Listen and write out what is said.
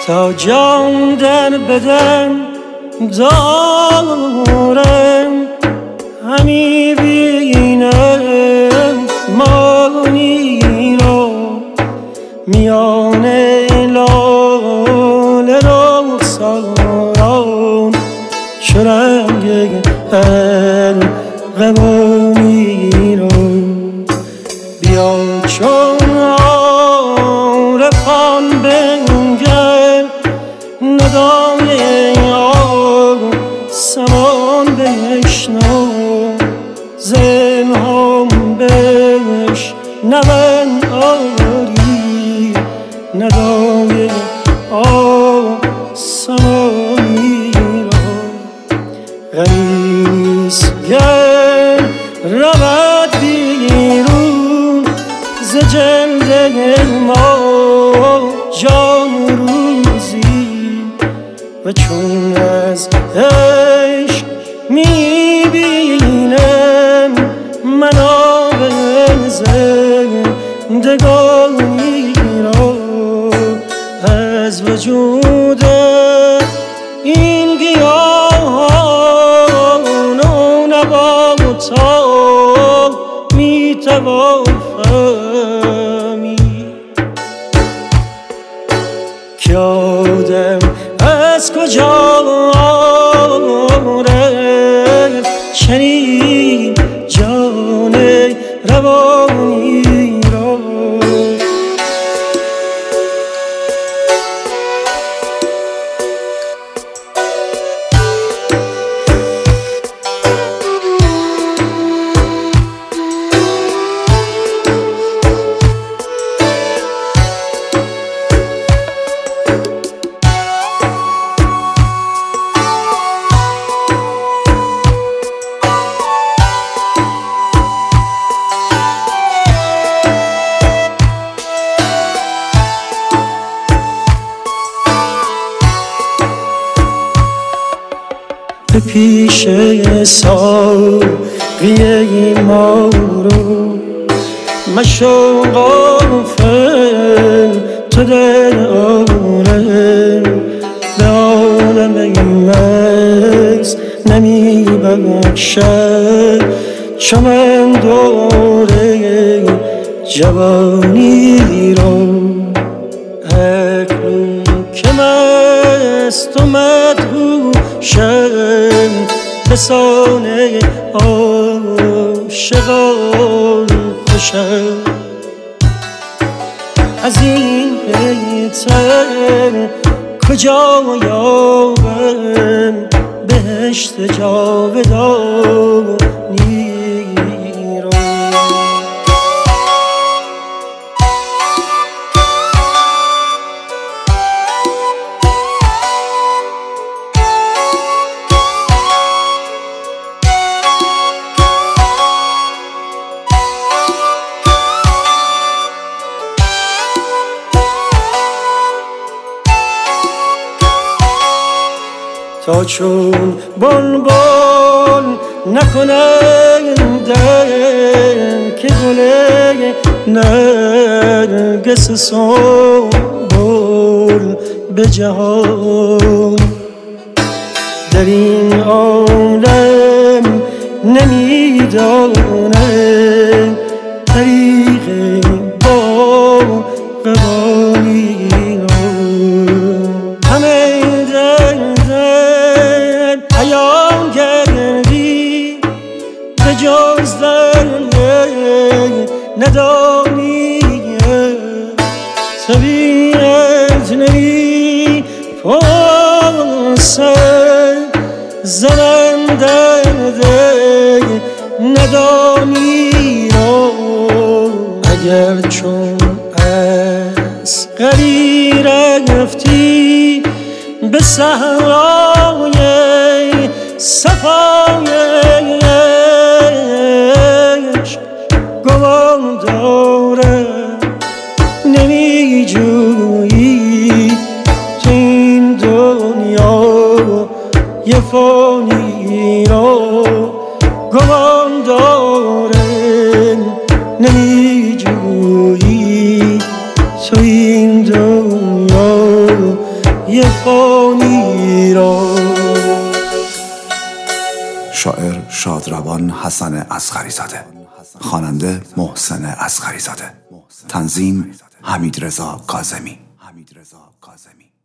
تا جان در بدن دارم همی بینم مانی را میان لاله رخساران چو رنگ ارغوانی را بیا چون عارفان بنگر ندای آسمان بشنو زنهام بشنون آری ندای آسمانی را غمیز گر رود بیرون ز جلد ما جان روزی و چون از عشق میبینم من آب زندگانی را از وجود این گیاهان و نباتان میتوان فهمید که آدم از کجا رفت چنین جان روانی را به پیش ساقی ما رو مشو غافل تو در عالم به عالم مکس نمی بخشد چو من دوره جوانی را اکنون که مست و مدهوشم به سان عاشقان خوشم از این بهتر کجا یابم بهشت جاودانی را تا چون بلبل نکنند که گل نرگس سنبل به جهان در این عالم نمیدانند طریق باغبانی را همه عیان گردی به جز در ندانی طبیعت نمی پرسد زنم درد ندانی را اگر چون از غری رفتی به صحرای صفایش گمان دارم نمی جویی تو این دنیا یه فانی را گمان دارم نمی جویی تو این دنیا دنیای فانی را. شاعر شادروان حسن اصغری زاده، خواننده محسن اصغری زاده، تنظیم حمیدرضا کاظمی.